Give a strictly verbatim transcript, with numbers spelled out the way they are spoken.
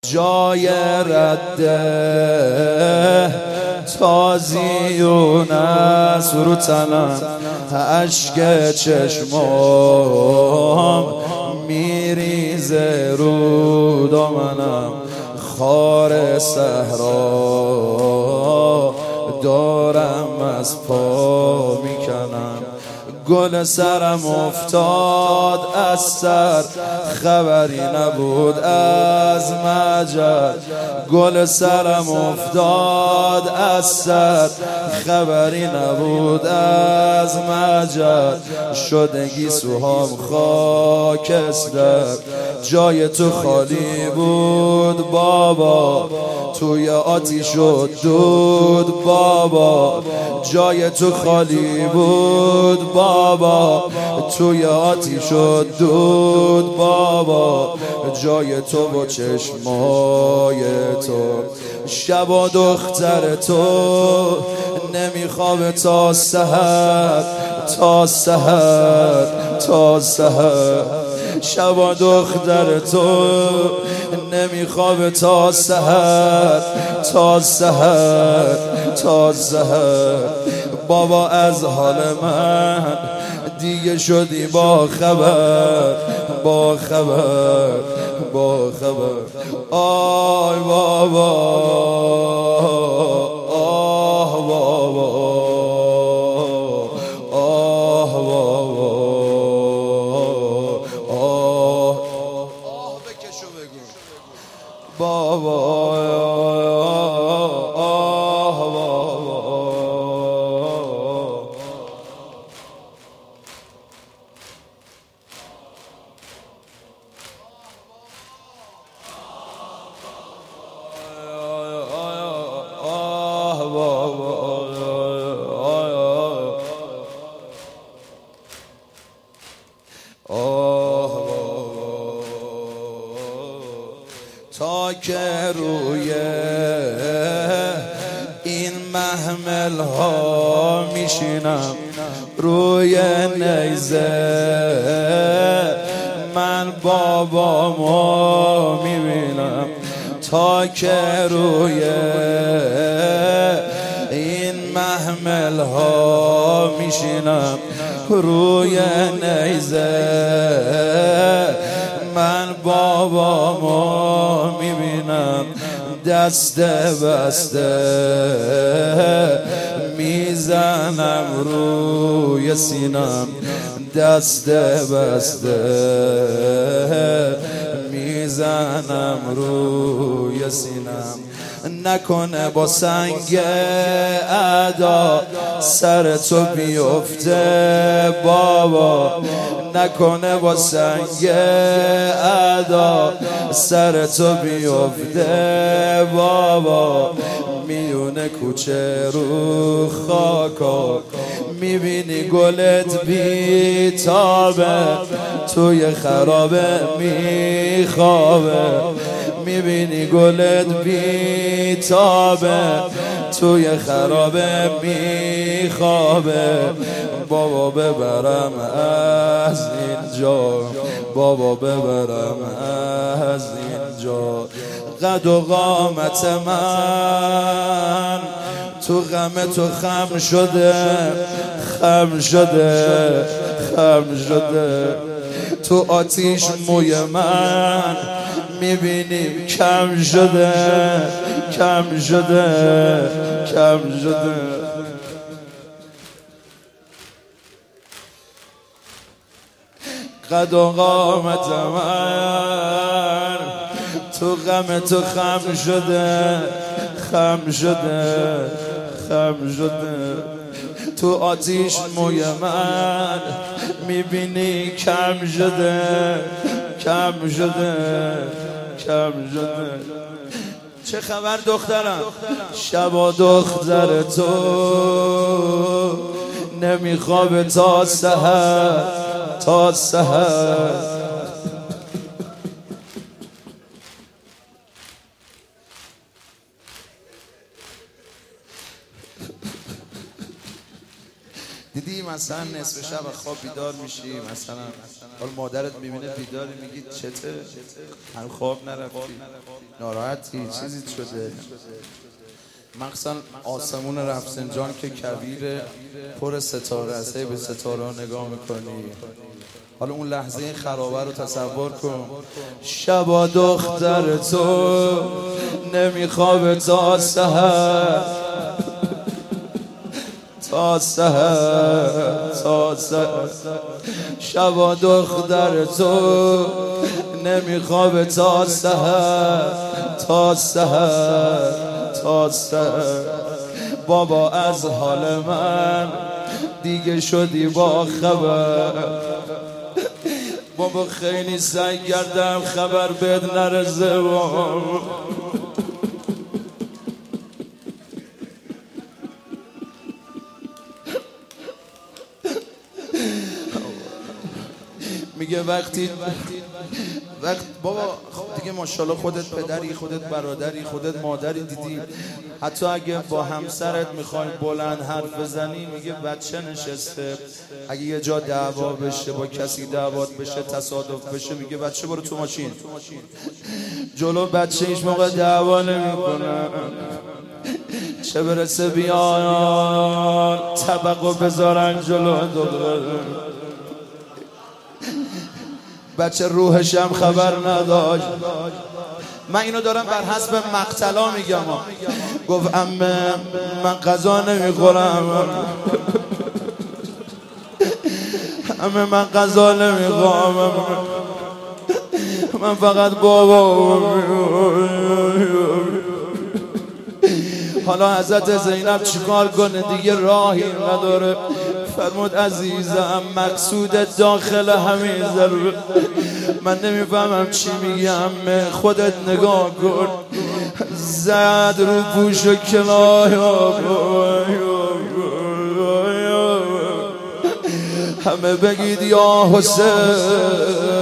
جای رده تازیونه سرو تنم عشق چشمام میریزه رو دامنم خار صحرا دارم از پا میکنم گل سرم افتاد از سر خبری نبود از مجد گل سرم افتاد از سر خبری نبود از مجد شدگی سوهام خاکستر جای تو خالی بود بابا توی آتیش و دود بابا جای تو خالی بود بابا توی آتیش و دود بابا جای تو با چشمای تو شب و دختر تو نمیخوابه تا سحر تا سحر تا سحر شب و دختر تو نمیخوابه تا سحر تا سحر تا سحر بابا از حال من دیگه شدی با خبر با خبر با خبر آی بابا آه بابا آه بابا آه آه بکشو بگو بابا تا که روی این محمل ها میشینم روی نیزه من بابامو میبینم تا که روی این محمل ها میشینم روی نیزه من بابامو میبینم دست بسته میزنم روی سینم دست بسته میزنم روی سینم نکنه با سنگ ادا سر تو بیفته بابا نکنه با سنگ ادا سر تو بیفته بابا میونه کوچه رو خاکا میبینی گلت بیتابه توی خرابه میخوابه میبینی گلت بیتابه توی خرابه میخوابه بابا ببرم از اینجا بابا ببرم از اینجا قد و قامت من تو غم تو خم شده خم شده خم شده تو آتیش موی من میبینی کم شده کم شده کم شده قد و قامت من تو غم تو خم شده خم شده خم شده تو آتیش موی من میبینی کم شده کم شده کم شده چه خبر دخترم شب و دختر تو نمیخوابه تا سحر تا سحر دیدی مثلا نصف شب خواب بیدار میشی، مثلا حال مادرت میبینه بیداری، میگی چته؟ هم خواب نرفتی، ناراحتی، چیزی شده؟ مخصوصا آسمون رفسنجان که کویر پر ستاره است، به ستاره ها نگاه میکنی. حالا اون لحظه این خرابه رو تصور کن. شبا دختر تو نمیخوابه تا سحر، تا سحر، تا سحر. شبا دختر تو نمیخوابه تا سحر، تا سحر، تا سحر. بابا از حال من دیگه شدی با خبر. بابا خیلی سعی کردم خبر بهت نرسه. میگه وقتی وقت بابا دیگه ماشاءالله خودت پدری، خودت برادری، خودت مادری، دیدی حتی اگه با همسرت میخوای بلند حرف بزنی، میگه بچه نشسته، اگه یه جا دعوا بشه، با کسی دعوات بشه، تصادف بشه، میگه بچه برو تو ماشین. جلو بچه هیچ موقع دعوا نمیکنه، چه برسه بیان طبقو بذارن جلو دختر. بچه روحش هم خبر نداشت. من اینو دارم بر حسب مقتلا میگم. گفت عمه من غذا نمیخورم، عمه من غذا نمیخورم، من فقط بابا. حالا حضرت زینب چیکار کنه؟ دیگه راهی نداره. فرمود عزیزم مقصود داخل همین ضرور. من نمیفهمم چی میگم، خودت نگاه کن. زد رو پوش و کلاه، همه بگید یا حسین.